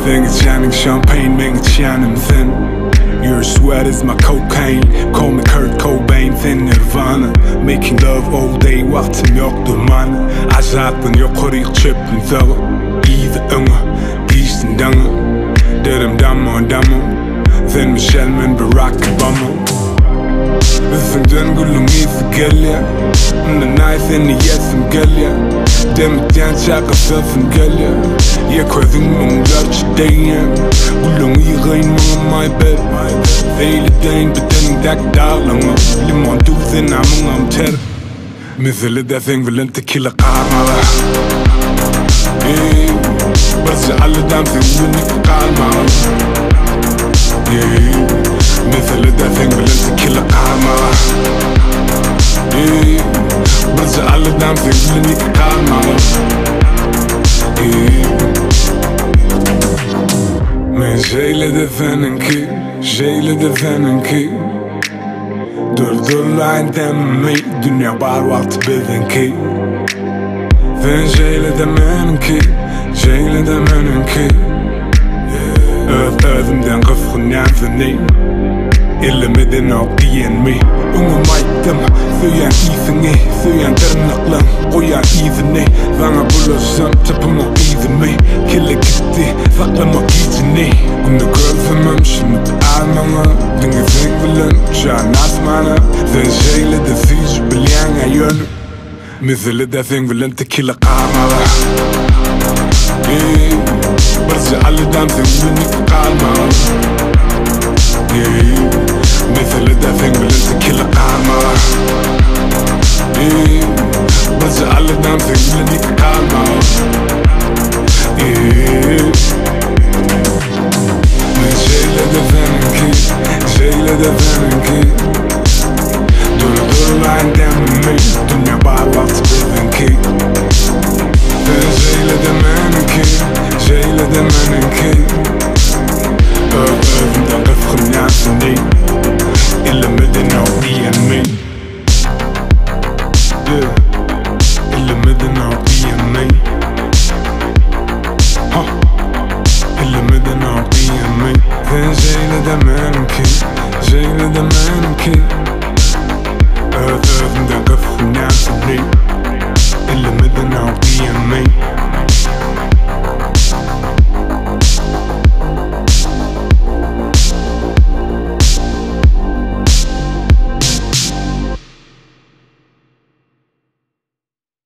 Think it's shining champagne, man, it's shining thin. Your sweat is my cocaine. Call me Kurt Cobain, thin Nirvana. Making love all day, vaktim yoktur mana. Azatın yok orayık çöpün thağı. İyi de ınga, giysin danga. Derim damma damma. Thin Michelle men Barack Obama. Üstünden gülüm iyisi gel ya. The nice and the yes and gel ya. Demek yan şaka sözün gel ya. Ya koydun munglar çideyen. Gülüm iyi gayın mıngı my bed. Veyle deyin bedenin dak dağlama. Limon duzin amın ter. Mesela defen vilen tequila karmala. Barca alledam sen vilen karmala. Mesela defen vilen tequila karmala. Barca alledam sen vilen karmala. Men şeyle defenin ki, şeyle defenin ki. Durdurlayın demeyi, dünya var vakti bilin ki. Fen şeyle demenin ki, şeyle demenin ki. Özümden kıskın yansını, illemeden ok diyen mi. Ungumaydım, söyleyen iyisini, söyleyen tırnaklan, koyan iyisini. Bana bulasam tapıma iyisini, kille gitti, saklamak iyisini. Bunu gözlemem şimdi almama, dinge zengvilen, şan asmana. Sen şeyle de siz bilyen ayön. Mesela de zengvilen tequila karmala. Barca alledam sen vilen karmala. Mesela de zengvilen tequila karmala. Barca alledam sen vilen karmala. Men şeyle de benimki, şeyle de benimki. Durdurlayın demeyi, dünya var vakti benimki. Ben şeyle de benimki, şeyle de benimki. Özümden kıskın yansını, illemeden ok diyen mi. İllemeden ok diyen mi. İllemeden ok diyen mi. Ben şeyle de benimki, şeyle de benimki.